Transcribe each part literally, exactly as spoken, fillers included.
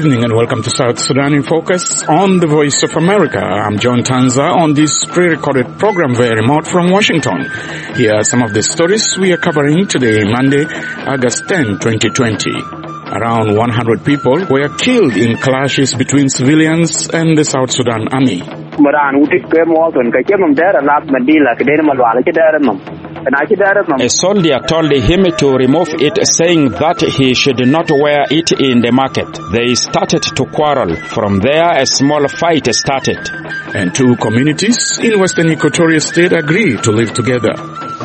evening and welcome to South Sudan in Focus on the Voice of America. I'm John Tanza on this pre-recorded program via remote from Washington. Here are some of the stories we are covering today, Monday, August tenth, twenty twenty. Around one hundred people were killed in clashes between civilians and the South Sudan Army. A soldier told him to remove it, saying that he should not wear it in the market. They started to quarrel. From there, a small fight started. And two communities in Western Equatoria State agree to live together.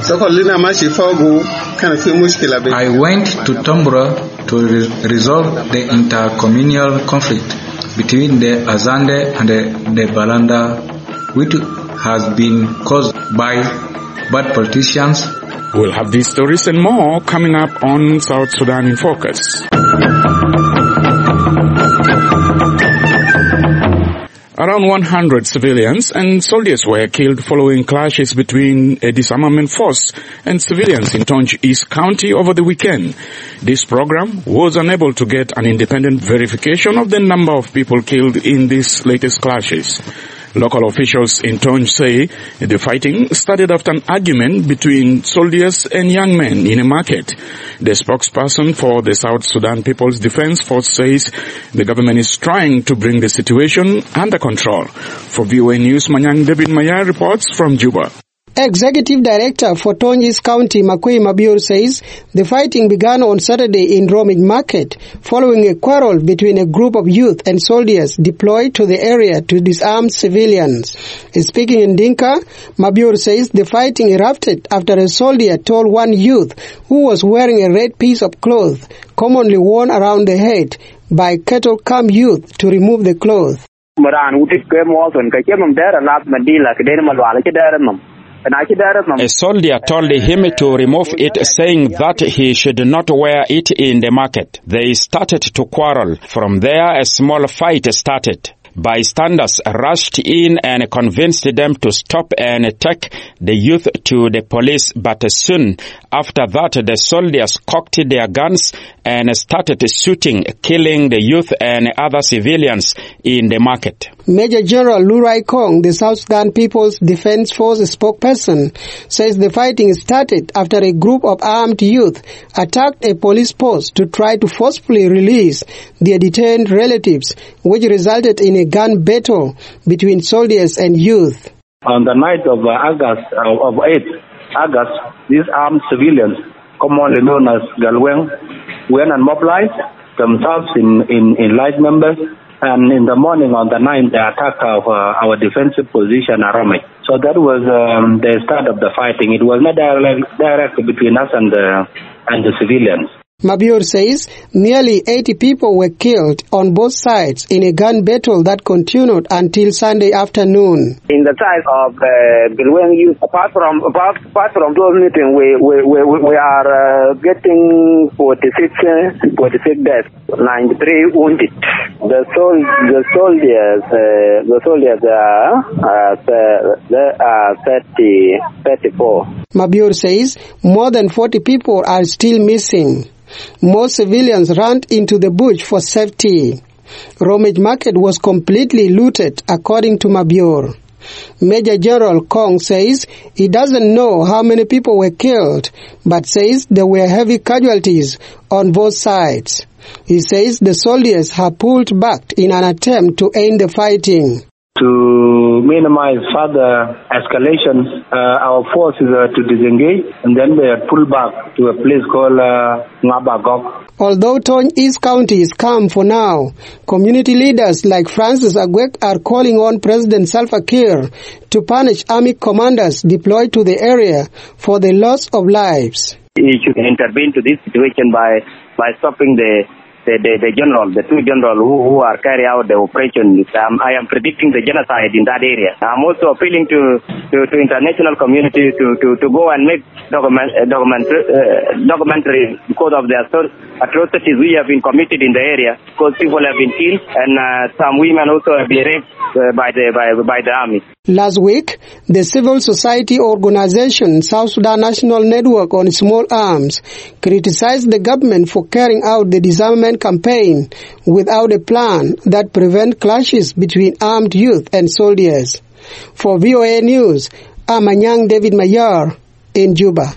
I went to Tombra to re- resolve the intercommunal conflict between the Azande and the, the Balanda, which has been caused by bad politicians. We'll have these stories and more coming up on South Sudan in Focus. Around one hundred civilians and soldiers were killed following clashes between a disarmament force and civilians in Tonj East County over the weekend. This program was unable to get an independent verification of the number of people killed in these latest clashes. Local officials in Tonj say the fighting started after an argument between soldiers and young men in a market. The spokesperson for the South Sudan People's Defense Force says the government is trying to bring the situation under control. For V O A News, Manyang David Maya reports from Juba. Executive Director for Tonj East County, Makui Mabior, says the fighting began on Saturday in Romage Market following a quarrel between a group of youth and soldiers deployed to the area to disarm civilians. Speaking in Dinka, Mabior says the fighting erupted after a soldier told one youth who was wearing a red piece of cloth commonly worn around the head by cattle camp youth to remove the cloth. A soldier told him to remove it, saying that he should not wear it in the market. They started to quarrel. From there, a small fight started. Bystanders rushed in and convinced them to stop and take the youth to the police, but soon after that the soldiers cocked their guns and started shooting, killing the youth and other civilians in the market. Major General Lurai Kong, the South Sudan People's Defense Force spokesperson, says the fighting started after a group of armed youth attacked a police post to try to forcefully release their detained relatives, which resulted in a gun battle between soldiers and youth. On the night of uh, August, uh, of eighth August, these armed civilians, commonly known as Galweng, went and mobilized themselves in, in, in large numbers. And in the morning on the ninth, they attacked our, uh, our defensive position at Romage. So that was um, the start of the fighting. It was not direct, direct between us and the, and the civilians. Mabior says nearly eighty people were killed on both sides in a gun battle that continued until Sunday afternoon. In the side of uh, Galweng youth, apart from apart, apart from those meetings, we we we, we are uh, getting forty-six, forty-six deaths, ninety-three wounded. The sol the soldiers uh, the soldiers are uh, they are thirty, thirty-four. Mabior says more than forty people are still missing. Most civilians ran into the bush for safety. Romage Market was completely looted, according to Mabior. Major General Kong says he doesn't know how many people were killed, but says there were heavy casualties on both sides. He says the soldiers have pulled back in an attempt to end the fighting. To minimize further escalations, uh, our forces are to disengage, and then they are pulled back to a place called uh, Ngabagok. Although Tonj East County is calm for now, community leaders like Francis Agwek are calling on President Salva Kiir to punish army commanders deployed to the area for the loss of lives. He should intervene to this situation by, by stopping the The, the, the general, the two generals who, who are carrying out the operation. Um, I am predicting the genocide in that area. I'm also appealing to, to, to international community to, to, to go and make document, uh, document, uh, documentary because of the atrocities we have been committed in the area, because people have been killed and uh, some women also have been raped uh, by, the, by, by the army. Last week, the civil society organization South Sudan National Network on Small Arms criticized the government for carrying out the disarmament one campaign without a plan that prevents clashes between armed youth and soldiers. For V O A News, I'm Anyang David Mayar in Juba.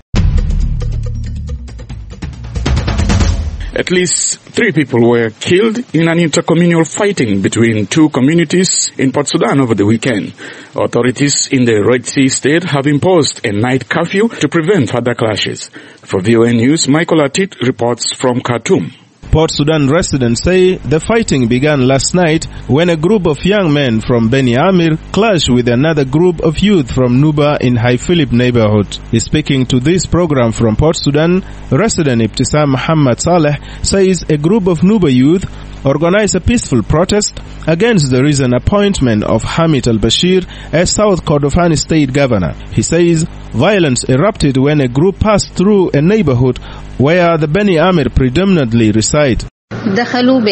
At least three people were killed in an intercommunal fighting between two communities in Port Sudan over the weekend. Authorities in the Red Sea state have imposed a night curfew to prevent further clashes. For V O A News, Michael Atit reports from Khartoum. Port Sudan residents say the fighting began last night when a group of young men from Beni Amir clashed with another group of youth from Nuba in High Philip neighborhood. Speaking to this program from Port Sudan, resident Ibtisam Muhammad Saleh says a group of Nuba youth organized a peaceful protest against the recent appointment of Hamid al-Bashir as South Kordofan state governor. He says violence erupted when a group passed through a neighborhood where the Beni Amir predominantly reside. Some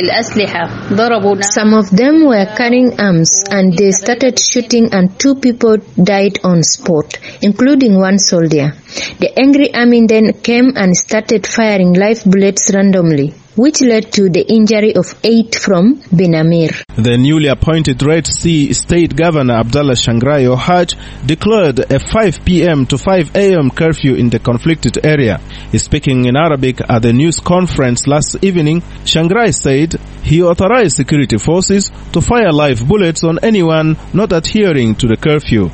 of them were carrying arms and they started shooting and two people died on spot, including one soldier. The angry army then came and started firing live bullets randomly, which led to the injury of eight from Ben Amir. The newly appointed Red Sea State Governor Abdallah Shangrai Ohaj declared a five p.m. to five a.m. curfew in the conflicted area. Speaking in Arabic at the news conference last evening, Shangrai said he authorized security forces to fire live bullets on anyone not adhering to the curfew.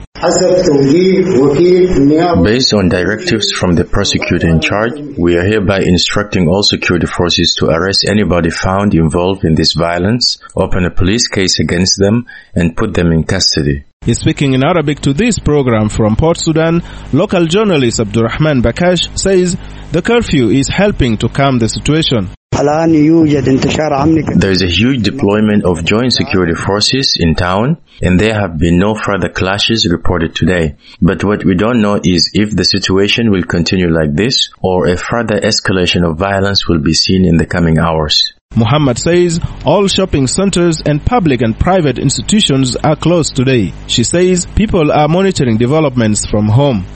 Based on directives from the prosecutor in charge, we are hereby instructing all security forces to arrest anybody found involved in this violence, open a police case against them, and put them in custody. Speaking in Arabic to this program from Port Sudan, local journalist Abdurrahman Bakash says the curfew is helping to calm the situation. There is a huge deployment of joint security forces in town, and there have been no further clashes reported today. But what we don't know is if the situation will continue like this or a further escalation of violence will be seen in the coming hours. Muhammad says all shopping centers and public and private institutions are closed today. She says people are monitoring developments from home.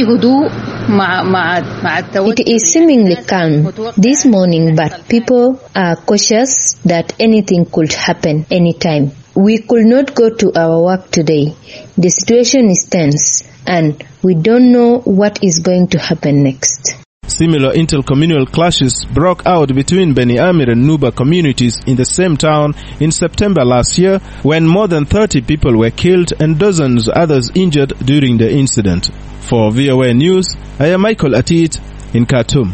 It is seemingly calm this morning, but people are cautious that anything could happen anytime. We could not go to our work today. The situation is tense and we don't know what is going to happen next. Similar intercommunal clashes broke out between Beni Amir and Nuba communities in the same town in September last year when more than thirty people were killed and dozens others injured during the incident. For V O A News, I am Michael Atit in Khartoum.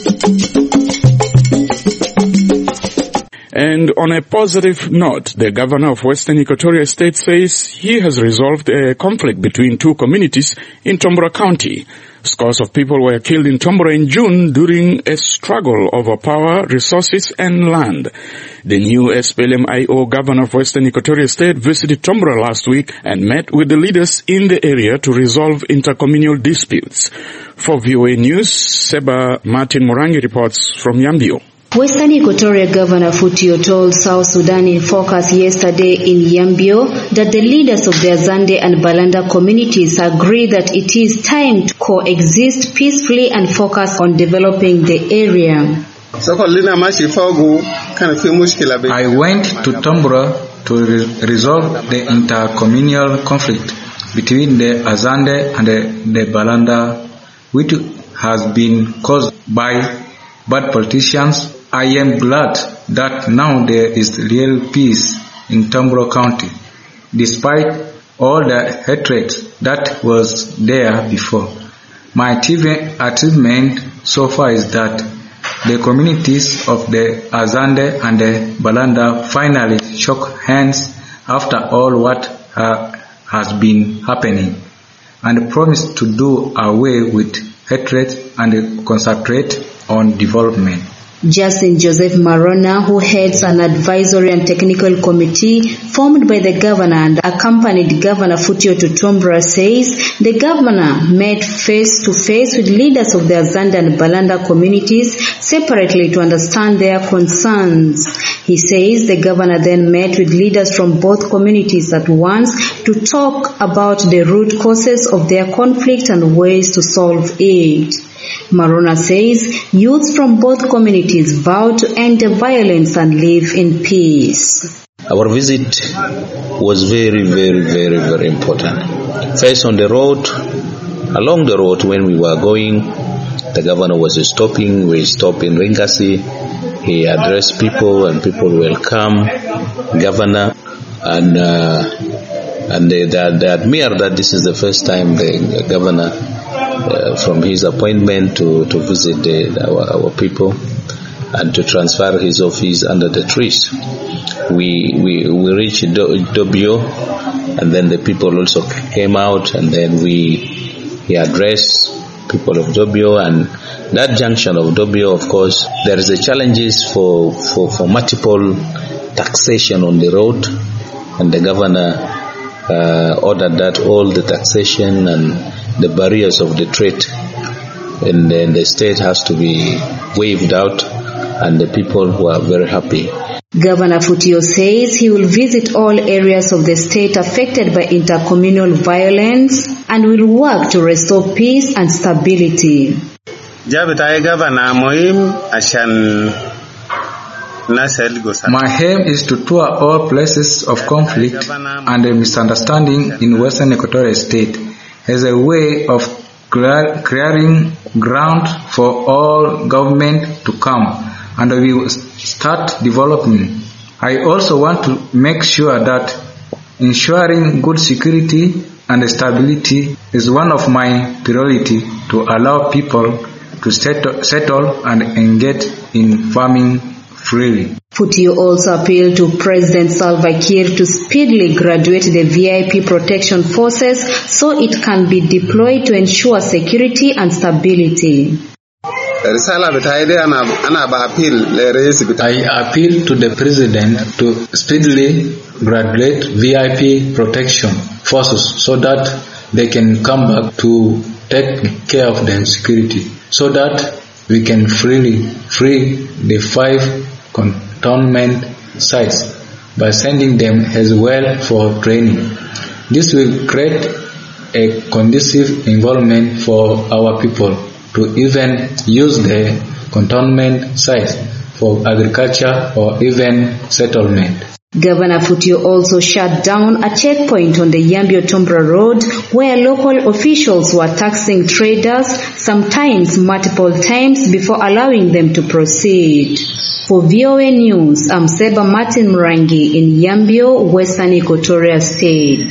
And on a positive note, the governor of Western Equatoria State says he has resolved a conflict between two communities in Tombora County. Scores of people were killed in Tombora in June during a struggle over power, resources and land. The new S P L M I O governor of Western Equatoria State visited Tombora last week and met with the leaders in the area to resolve intercommunal disputes. For V O A News, Seba Martin Morangi reports from Yambio. Western Equatoria Governor Futio told South Sudan in Focus yesterday in Yambio that the leaders of the Azande and Balanda communities agree that it is time to coexist peacefully and focus on developing the area. I went to Tombora to re- resolve the intercommunal conflict between the Azande and the, the Balanda, which has been caused by bad politicians. I am glad that now there is real peace in Tombora County, despite all the hatred that was there before. My achievement so far is that the communities of the Azande and the Balanda finally shook hands after all what uh, has been happening and promised to do away with hatred and concentrate on development. Justin Joseph Marona, who heads an advisory and technical committee formed by the governor and accompanied Governor Futio to Tombora, says the governor met face-to-face with leaders of the Azande and Balanda communities separately to understand their concerns. He says the governor then met with leaders from both communities at once to talk about the root causes of their conflict and ways to solve it. Marona says youths from both communities vow to end the violence and live in peace. Our visit was very, very, very, very important. First on the road, along the road when we were going, the governor was stopping. We stopped in Ringasi. He addressed people and people welcome governor, and uh, and they, they, they admire that this is the first time the governor uh, from his appointment to, to visit the, our, our people and to transfer his office under the trees. We we, we reached Dobio, and then the people also came out, and then we he addressed people of Dobio, and that junction of Dobio, of course, there is a challenges for, for, for multiple taxation on the road, and the governor uh, ordered that all the taxation and the barriers of the trade in the, in the state has to be waived out, and the people who are very happy. Governor Futio says he will visit all areas of the state affected by intercommunal violence and will work to restore peace and stability. My aim is to tour all places of conflict and misunderstanding in Western Equatorial State as a way of clearing ground for all government to come, and we will start development. I also want to make sure that ensuring good security and stability is one of my priority to allow people to settle, settle and engage in farming freely. Futio also appealed to President Salva Kiir to speedily graduate the V I P protection forces so it can be deployed to ensure security and stability. I appeal to the President to speedily graduate V I P protection forces so that they can come back to take care of their security, so that we can freely free the five cantonment sites by sending them as well for training. This will create a conducive environment for our people to even use the cantonment sites for agriculture or even settlement. Governor Futio also shut down a checkpoint on the Yambio-Tombra road where local officials were taxing traders, sometimes multiple times, before allowing them to proceed. For V O A News, I'm Seba Martin Murangi in Yambio, Western Equatoria State.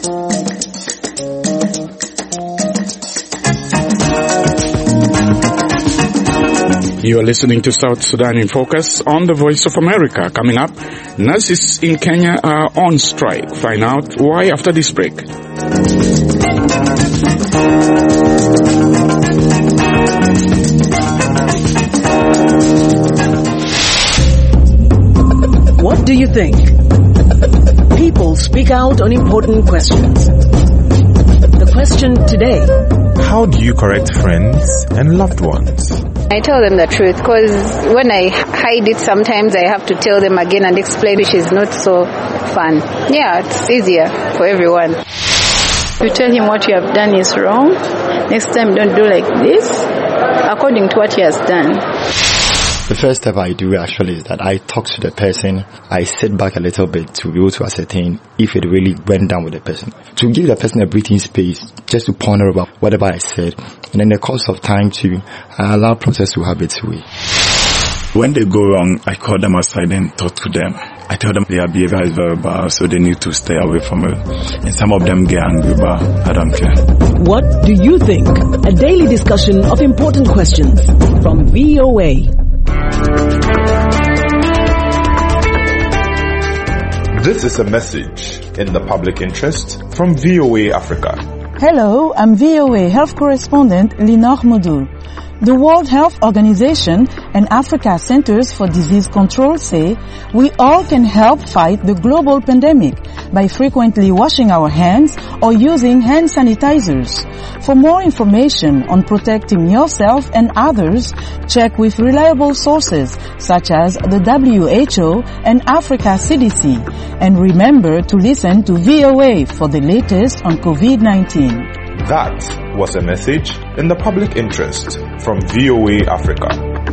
You are listening to South Sudan in Focus on the Voice of America. Coming up, nurses in Kenya are on strike. Find out why after this break. What do you think? People speak out on important questions. The question today: how do you correct friends and loved ones? I tell them the truth, because when I hide it, sometimes I have to tell them again and explain, which is not so fun. Yeah, it's easier for everyone. You tell him what you have done is wrong. Next time, don't do like this, according to what he has done. The first step I do actually is that I talk to the person. I sit back a little bit to be able to ascertain if it really went down with the person. To give the person a breathing space, just to ponder about whatever I said. And in the course of time too, I allow process to have its way. When they go wrong, I call them aside and talk to them. I tell them their behavior is very bad, so they need to stay away from it. And some of them get angry, but I don't care. What do you think? A daily discussion of important questions from V O A. This is a message in the public interest from V O A Africa. Hello, I'm V O A Health Correspondent Linor Moudou. The World Health Organization and Africa Centers for Disease Control say we all can help fight the global pandemic by frequently washing our hands or using hand sanitizers. For more information on protecting yourself and others, check with reliable sources such as the W H O and Africa C D C. And remember to listen to V O A for the latest on COVID nineteen. That was a message in the public interest from V O A Africa.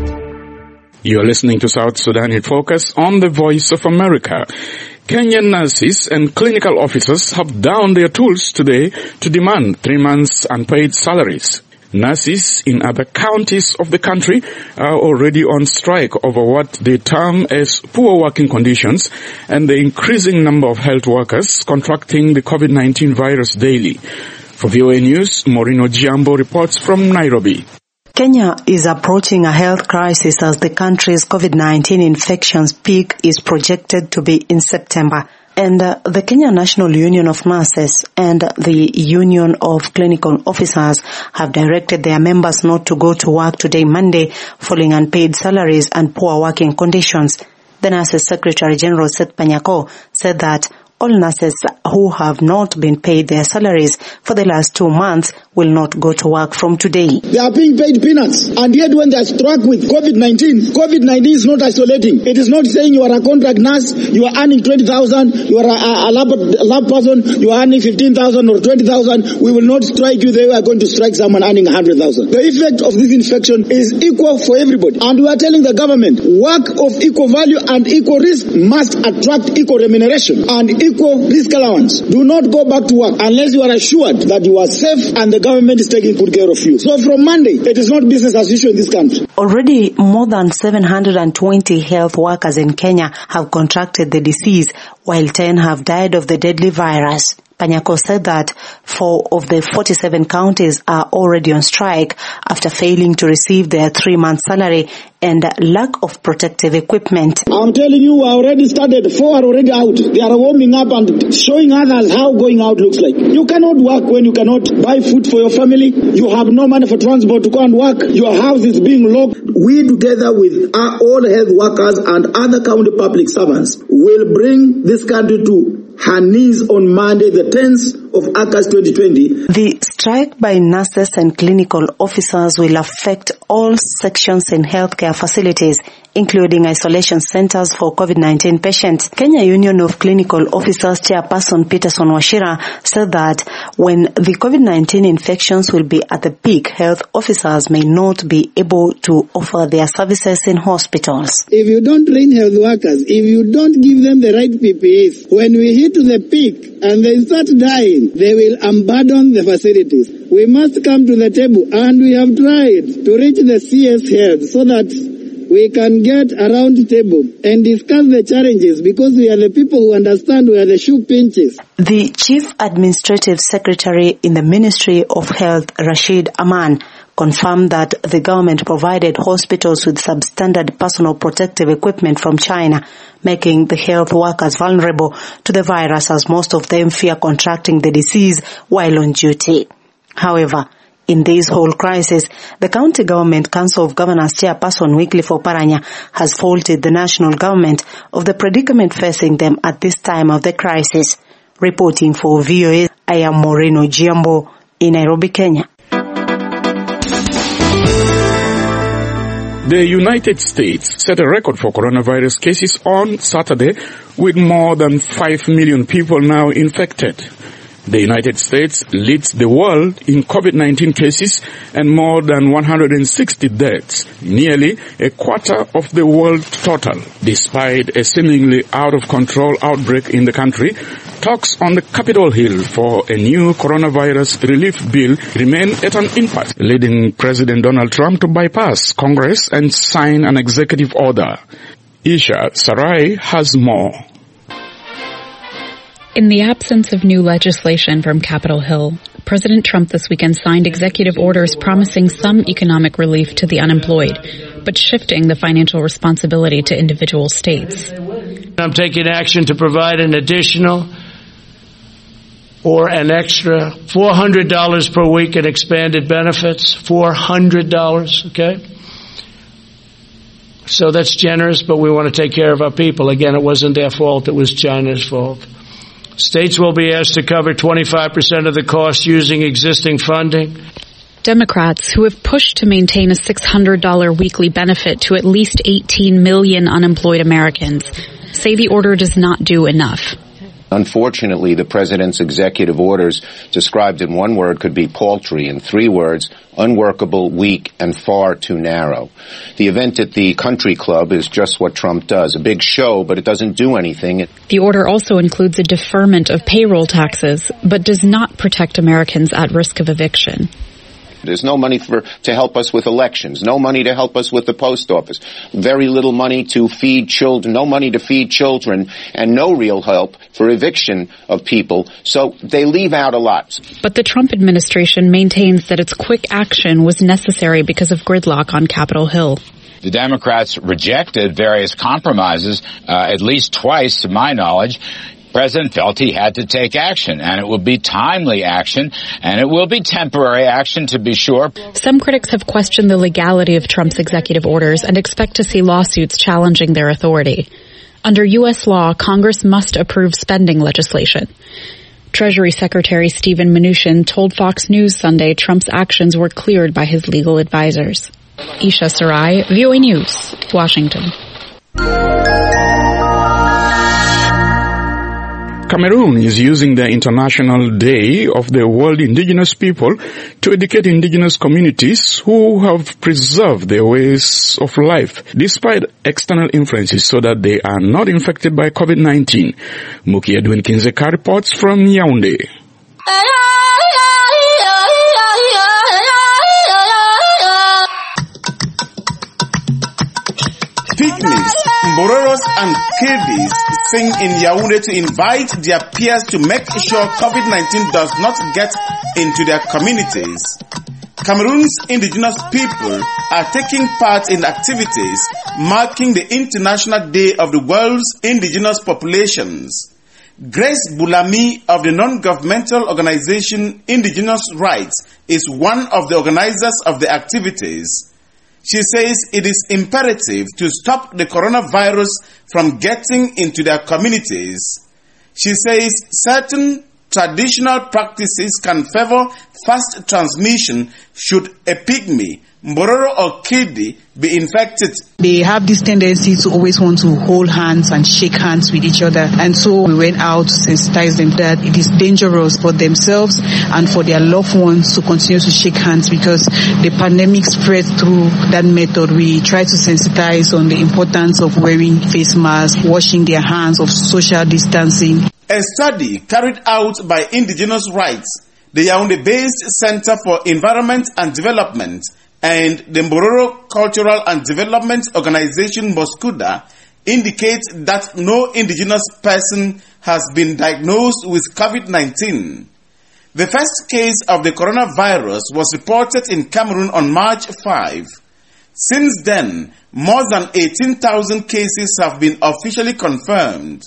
You're listening to South Sudan in Focus on the Voice of America. Kenyan nurses and clinical officers have downed their tools today to demand three months unpaid salaries. Nurses in other counties of the country are already on strike over what they term as poor working conditions and the increasing number of health workers contracting the COVID nineteen virus daily. For V O A News, Morino Giambo reports from Nairobi. Kenya is approaching a health crisis as the country's COVID nineteen infections peak is projected to be in September. And uh, the Kenya National Union of Nurses and the Union of Clinical Officers have directed their members not to go to work today, Monday, following unpaid salaries and poor working conditions. The Nurses Secretary General Seth Panyako said that all nurses who have not been paid their salaries for the last two months will not go to work from today. They are being paid peanuts, and yet when they are struck with COVID nineteen, COVID nineteen is not isolating. It is not saying you are a contract nurse, you are earning twenty thousand, you are a, a, lab, a lab person, you are earning fifteen thousand or twenty thousand. We will not strike you, they are going to strike someone earning one hundred thousand. The effect of this infection is equal for everybody, and we are telling the government, work of equal value and equal risk must attract equal remuneration and equal risk allowance. Do not go back to work unless you are assured that you are safe and the government is taking good care of you. So from Monday, it is not business as usual in this country. Already more than seven hundred twenty health workers in Kenya have contracted the disease, while ten have died of the deadly virus. Panyako said that four of the forty-seven counties are already on strike after failing to receive their three-month salary and lack of protective equipment. I'm telling you, we already started. Four are already out. They are warming up and showing others how going out looks like. You cannot work when you cannot buy food for your family. You have no money for transport to go and work. Your house is being locked. We, together with our all health workers and other county public servants, will bring this country to her knees on Monday, the tenth of August twenty twenty. The strike by nurses and clinical officers will affect all sections in healthcare facilities, including isolation centers for COVID nineteen patients. Kenya Union of Clinical Officers Chairperson Peterson Washira said that when the COVID nineteen infections will be at the peak, health officers may not be able to offer their services in hospitals. If you don't train health workers, if you don't give them the right P P Es, when we hit to the peak and they start dying, they will abandon the facilities. We must come to the table, and we have tried to reach the C S head so that we can get a round table and discuss the challenges, because we are the people who understand where the shoe pinches. The Chief Administrative Secretary in the Ministry of Health, Rashid Aman, confirmed that the government provided hospitals with substandard personal protective equipment from China, making the health workers vulnerable to the virus, as most of them fear contracting the disease while on duty. However, in this whole crisis, the County Government Council of Governors Chairperson Wycliffe Oparanya has faulted the national government of the predicament facing them at this time of the crisis. Reporting for V O A, I am Moreno Giambo in Nairobi, Kenya. The United States set a record for coronavirus cases on Saturday, with more than five million people now infected. The United States leads the world in COVID nineteen cases and more than one hundred sixty deaths, nearly a quarter of the world total. Despite a seemingly out-of-control outbreak in the country, talks on the Capitol Hill for a new coronavirus relief bill remain at an impasse, leading President Donald Trump to bypass Congress and sign an executive order. Isha Sarai has more. In the absence of new legislation from Capitol Hill, President Trump this weekend signed executive orders promising some economic relief to the unemployed, but shifting the financial responsibility to individual states. I'm taking action to provide an additional or an extra four hundred dollars per week in expanded benefits. four hundred dollars, okay? So that's generous, but we want to take care of our people. Again, it wasn't their fault, it was China's fault. States will be asked to cover twenty-five percent of the cost using existing funding. Democrats, who have pushed to maintain a six hundred dollars weekly benefit to at least eighteen million unemployed Americans, say the order does not do enough. Unfortunately, the president's executive orders described in one word could be paltry, in three words, unworkable, weak, and far too narrow. The event at the country club is just what Trump does, a big show, but it doesn't do anything. The order also includes a deferment of payroll taxes, but does not protect Americans at risk of eviction. There's no money for to help us with elections, no money to help us with the post office, very little money to feed children, no money to feed children, and no real help for eviction of people. So they leave out a lot. But the Trump administration maintains that its quick action was necessary because of gridlock on Capitol Hill. The Democrats rejected various compromises, uh, at least twice, to my knowledge. President felt he had to take action, and it will be timely action, and it will be temporary action, to be sure. Some critics have questioned the legality of Trump's executive orders and expect to see lawsuits challenging their authority. Under U S law, Congress must approve spending legislation. Treasury Secretary Steven Mnuchin told Fox News Sunday Trump's actions were cleared by his legal advisors. Isha Sarai, V O A News, Washington. Cameroon is using the International Day of the World Indigenous People to educate indigenous communities who have preserved their ways of life despite external influences so that they are not infected by COVID nineteen. Muki Edwin Kinzeka reports from Yaoundé. Pygmies, Mbororos and Kidis sing in Yaoundé to invite their peers to make sure COVID nineteen does not get into their communities. Cameroon's indigenous people are taking part in activities marking the International Day of the world's indigenous populations. Grace Boulami of the non-governmental organization Indigenous Rights is one of the organizers of the activities. She says it is imperative to stop the coronavirus from getting into their communities. She says certain traditional practices can favor fast transmission should a pygmy, Mbororo or Kidi be infected. They have this tendency to always want to hold hands and shake hands with each other. And so we went out to sensitize them that it is dangerous for themselves and for their loved ones to continue to shake hands because the pandemic spread through that method. We try to sensitize on the importance of wearing face masks, washing their hands, of social distancing. A study carried out by Indigenous Rights, the Yaoundé-based Center for Environment and Development, and the Mbororo Cultural and Development Organization Moskuda indicates that no indigenous person has been diagnosed with COVID nineteen. The first case of the coronavirus was reported in Cameroon on March fifth. Since then, more than eighteen thousand cases have been officially confirmed.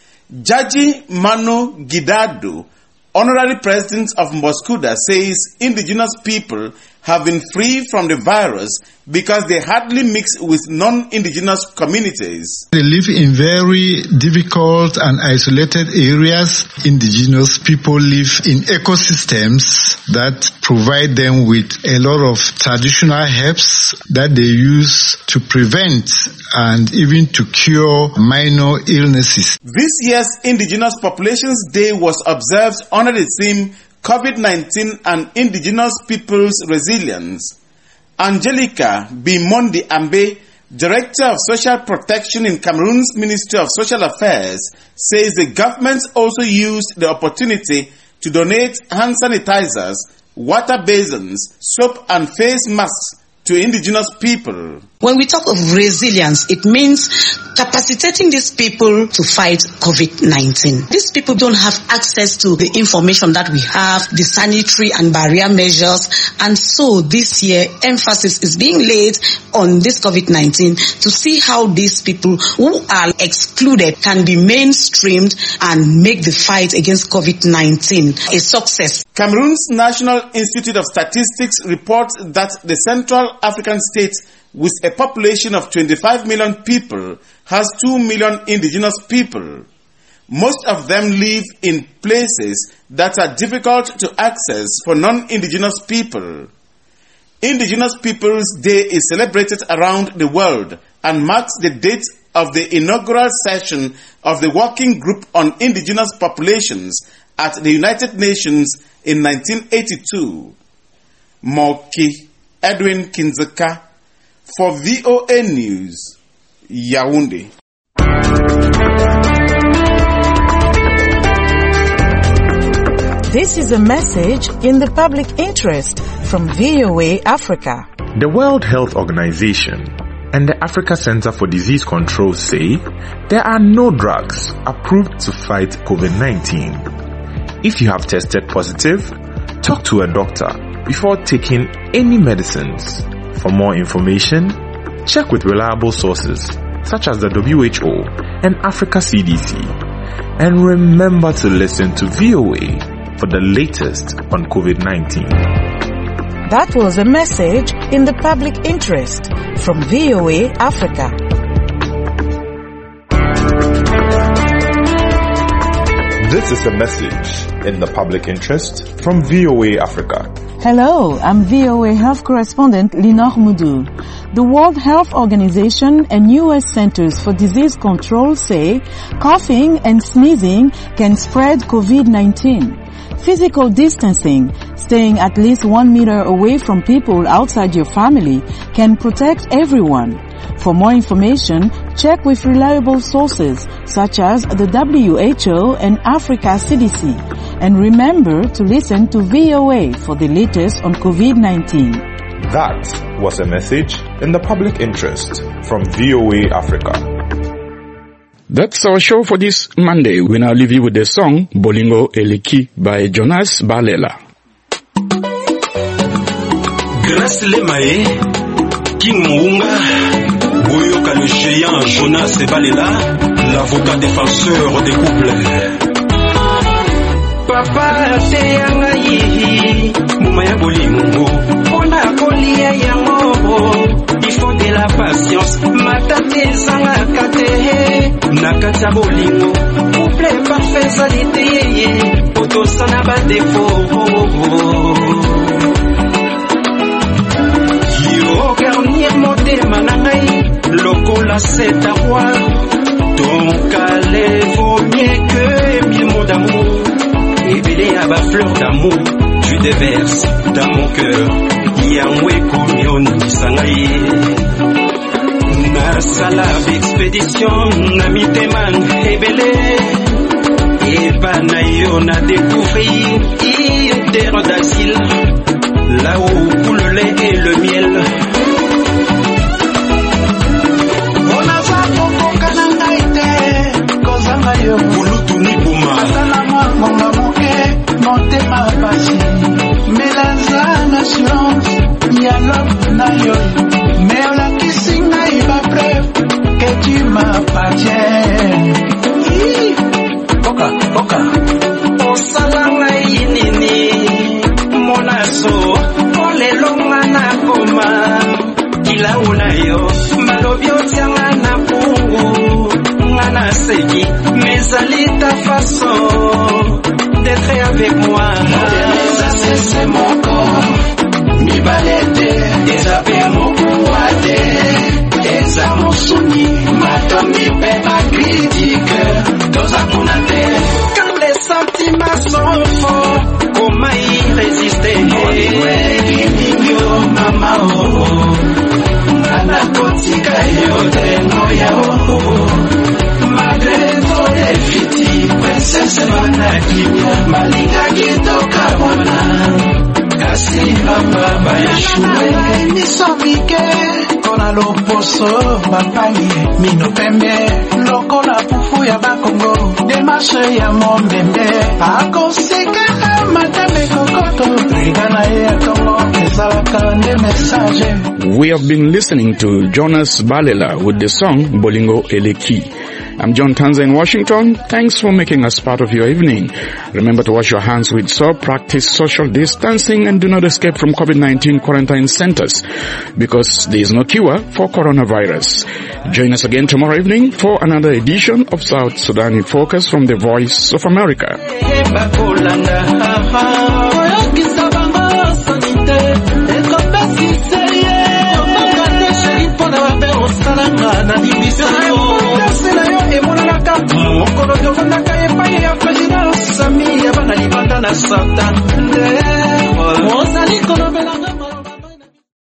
Jaji Manu Gidado, honorary president of Moskuda, says indigenous people have been free from the virus because they hardly mix with non-indigenous communities. They live in very difficult and isolated areas. Indigenous people live in ecosystems that provide them with a lot of traditional herbs that they use to prevent and even to cure minor illnesses. This year's Indigenous Populations Day was observed under the theme COVID nineteen and Indigenous People's Resilience. Angelica Bimondi Ambe, Director of Social Protection in Cameroon's Ministry of Social Affairs, says the government also used the opportunity to donate hand sanitizers, water basins, soap and face masks to indigenous people. When we talk of resilience, it means capacitating these people to fight COVID nineteen. These people don't have access to the information that we have, the sanitary and barrier measures, and so this year emphasis is being laid on this COVID nineteen to see how these people who are excluded can be mainstreamed and make the fight against COVID nineteen a success. Cameroon's National Institute of Statistics reports that the Central African state, with a population of twenty-five million people, has two million indigenous people. Most of them live in places that are difficult to access for non-indigenous people. Indigenous Peoples Day is celebrated around the world and marks the date of the inaugural session of the Working Group on Indigenous Populations at the United Nations in nineteen eighty-two. Moki Edwin Kinzeka for V O A News, Yaoundé. This is a message in the public interest from V O A Africa. The World Health Organization and the Africa Center for Disease Control say there are no drugs approved to fight COVID nineteen. If you have tested positive, talk to a doctor before taking any medicines. For more information, check with reliable sources such as the W H O and Africa C D C. And remember to listen to V O A for the latest on COVID nineteen. That was a message in the public interest from V O A Africa. This is a message in the public interest from V O A Africa. Hello, I'm V O A Health Correspondent Linor Moudou. The World Health Organization and U S Centers for Disease Control say coughing and sneezing can spread COVID nineteen. Physical distancing, staying at least one meter away from people outside your family, can protect everyone. For more information, check with reliable sources such as the W H O and Africa C D C. And remember to listen to V O A for the latest on COVID nineteen. That was a message in the public interest from V O A Africa. That's our show for this Monday. We now leave you with the song Bolingo Eleki by Jonas Balela. Grâce Lemae, King Mounga, Boyoka le géant Jonas Balela, l'avocat défenseur des couples. Papa te yangayi, Moumaya Bolingo, Ona Kolia Yango. Il faut de la patience, matate zanga kate, nakata bolingo, couple parfait salite, poto sana ba défaut. Yo garnier monte manangai, lokola c'est à roi, ton calais vaut mieux que mille mots d'amour, et belé à bas fleur d'amour, tu déverses dans mon cœur. Yamwe komion sangaye na sala expédition na miteman ebele eba na yo na découvrir une terre d'asile là où coule le lait et le miel. On a va koko kananga ite kozanga yo kulutu ni buma atala mwa monga moke motema pasi Melaza assurance, y'a l'homme na yo, mais on a kissé na iba preuve que tu m'appartiens. Oka, oka, o salanga inini, mon asso, o le longa na koma, kila una yo, malobio tianga na pungu, ngana seki, mais ali ta façon d'être avec moi. C'est mon corps, mi balete, des appels mon pouate, des amants soumis, ma mi pepa critique, dos apunate. Quand les sentiments sont forts, comment y résister? Mignon, mama, oh, nana kotika yo tengo ya oh, malgré ton défiti, princesse manaki, malinga kitoka bona. Kasi mama bayashue nisomike kona loposo bapali mino pembe lokola pufu ya bakongo demarche ya mombembe akoseka matame kokoto rigana ya kongo ezalaka nde message. We have been listening to Jonas Balela with the song Bolingo Eleki. I'm John Tanza in Washington. Thanks for making us part of your evening. Remember to wash your hands with soap, practice social distancing, and do not escape from COVID nineteen quarantine centers because there is no cure for coronavirus. Join us again tomorrow evening for another edition of South Sudan in Focus from the Voice of America.